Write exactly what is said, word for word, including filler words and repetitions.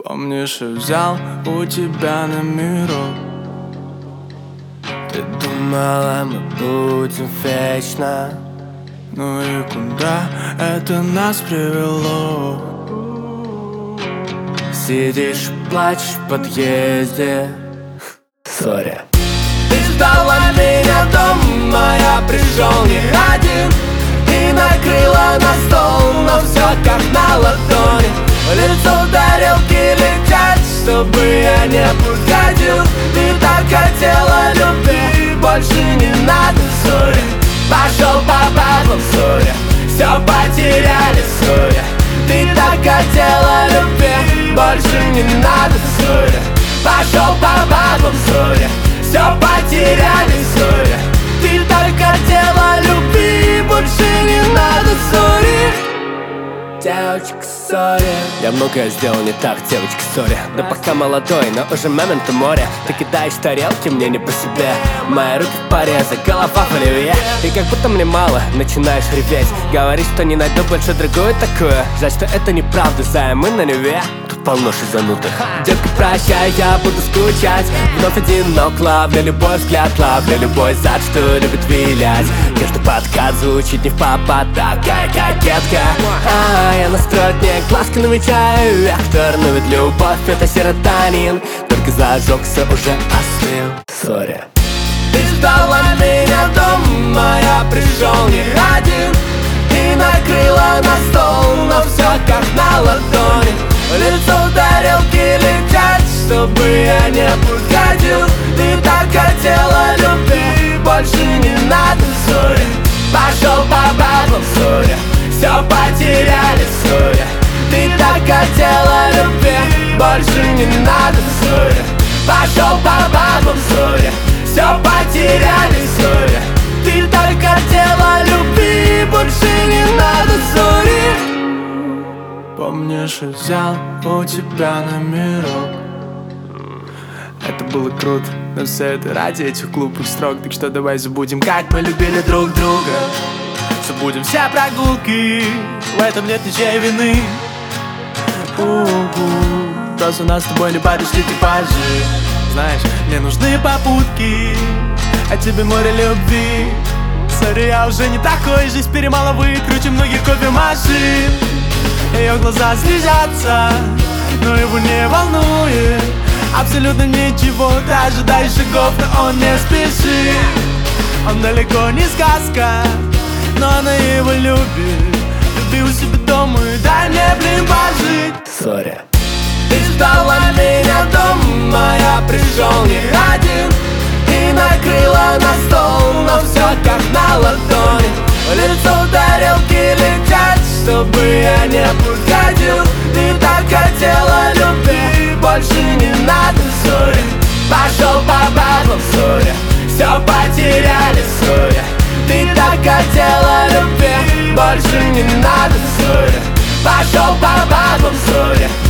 Помнишь, я взял у тебя номерок. Ты думала, мы будем вечно. Ну и куда это нас привело? Сидишь, плачешь в подъезде. Сори. Ты ждала меня дома, я пришел не один. И накрыла на стол, но все как на ладони. В лицо тарелки летят, чтобы я не подходил. Ты так хотела любви, больше не надо ссори. Пошел по баблам, ссори, все потеряли, ссори. Ты так хотела любви, больше не надо ссори. Пошел по баблам, ссори, все потеряли, ссори. Ты так хотела любви, больше не надо ссори. Девочка, сори. Я многое сделал не так, девочка, сори. Да пока молодой, но уже момент море. Ты кидаешь тарелки, мне не по себе. Мои руки в порезы, голова в оливье. И как будто мне мало, начинаешь реветь. Говоришь, что не найду больше другую такую. Жаль, что это неправда, зая, мы на Неве. Тут полно шизанутых. Детка, прощай, я буду скучать. Вновь одинок, ловлю любой взгляд, ловлю любой зад, что любит вилять. Каждый подкат звучит не в попад, такая кокетка. А, я настроен, мне глазки намечаю. Вектор, но ведь любовь это серотонин. Только зажегся, уже остыл. Сори. Ты ждала меня дома, я пришел не один. И накрыла на стол, но все как на ладони. В лицо тарелки летят, чтобы я не подходил. Ты так хотела любви, больше не надо ссори. Пошел по баблам, ссори, все потеряли, ссори. Ты так хотела любви, больше не надо ссори. Пошел по баблам, ссори, все потеряли, ссори. Ты так хотела любви, больше не надо ссори. Помнишь, я взял у тебя номерок. Это было круто, но все это ради этих глупых строк. Так что давай забудем, как мы любили друг друга. Забудем все прогулки, в этом нет ничьей вины. У-у-у. Просто у нас с тобой не подошли типажи. Знаешь, мне нужны попутки, а тебе море любви. Сори, я уже не такой, жизнь перемалывает круче многих кофемашин. Ее глаза слезятся, но его не волнует абсолютно ничего. Ты ожидаешь шагов, но он не спешит. Он далеко не сказка, но она его любит. Люби у себя дома и дай мне, блин, пожить. Сори. Ты ждала меня дома, я пришел не один. И накрыла на стол, но все как на ладони. В лицо тарелки летят, чтобы я не подходил. Ты так хотела любви, больше не надо ссори. Пошел по баблам, ссори, все потеряли, ссори. Ты так хотела любви, больше не надо ссори. Пошел по баблам, ссори,